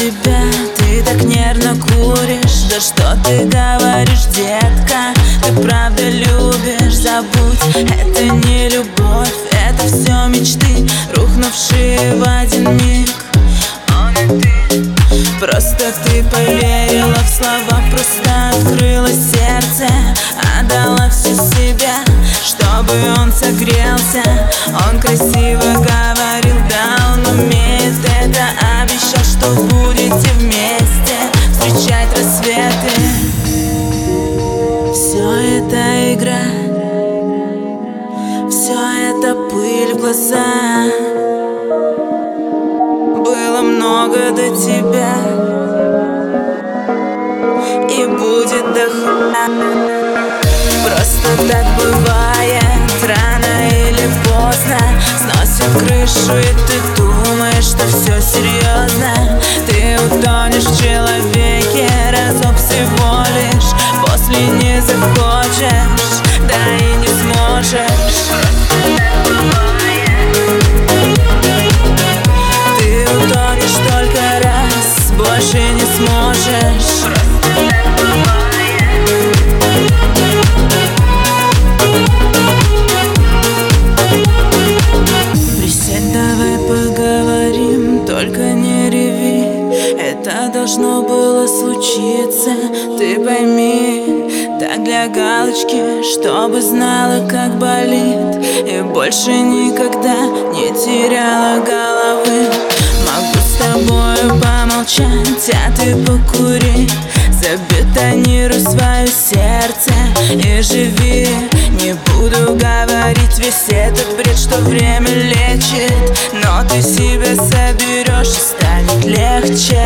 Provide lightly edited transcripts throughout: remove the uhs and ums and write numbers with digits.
тебя, ты так нервно куришь. Да что ты говоришь, детка, ты правда любишь? Забудь, это не любовь, это все мечты, рухнувшие в один миг. Он и ты. Просто ты поверила в слова, просто открыла сердце, отдала все себя, чтобы он согрелся. Он красиво говорил, да, он умеет это, обещал, что будете вместе встречать рассветы. Все это игра, все это пыль в глаза. Было много до тебя и будет до хуя. Просто так бывает, рано или поздно сносит крышу, и ты думаешь, что все серьезно. Ты утонешь в человеке разок всего лишь, после не захочешь, да и не сможешь. Ты утонешь только раз, больше не сможешь. Присядь, давай поговорим, только не реви. Это должно было случиться, ты пойми. Так для галочки, чтобы знала, как болит, и больше никогда не теряла головы. Могу с тобою помолчать, а ты покури. Забетонируй свое сердце и живи. Не буду говорить весь этот бред, что время лечит, но ты себя соберешь и станет легче.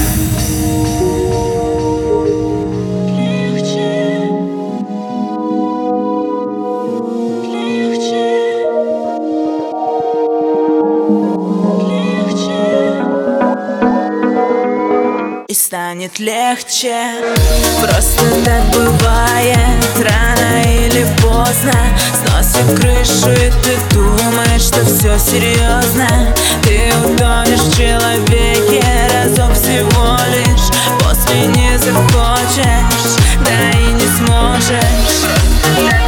И станет легче. Просто так бывает, рано или поздно сносит крышу, и ты думаешь, что все серьезно. Ты утонешь в человеке разок всего лишь, после не захочешь, да и не сможешь.